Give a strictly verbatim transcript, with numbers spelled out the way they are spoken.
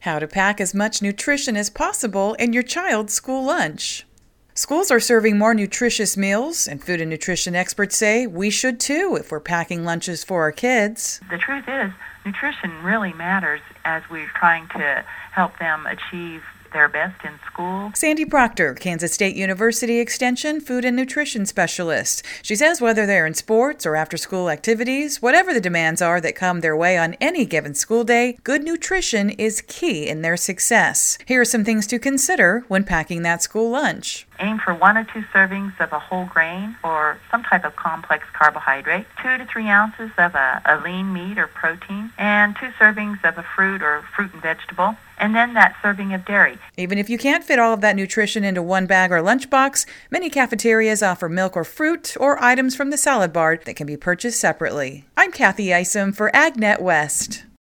How to pack as much nutrition as possible in your child's school lunch. Schools are serving more nutritious meals, and food and nutrition experts say we should too if we're packing lunches for our kids. The truth is, nutrition really matters as we're trying to help them achieve their best in school. Sandy Proctor, Kansas State University Extension Food and Nutrition Specialist. She says whether they're in sports or after-school activities, whatever the demands are that come their way on any given school day, good nutrition is key in their success. Here are some things to consider when packing that school lunch. Aim for one or two servings of a whole grain or some type of complex carbohydrate, two to three ounces of a, a lean meat or protein, and two servings of a fruit or fruit and vegetable, and then that serving of dairy. Even if you can't fit all of that nutrition into one bag or lunchbox, many cafeterias offer milk or fruit or items from the salad bar that can be purchased separately. I'm Kathy Isom for AgNet West.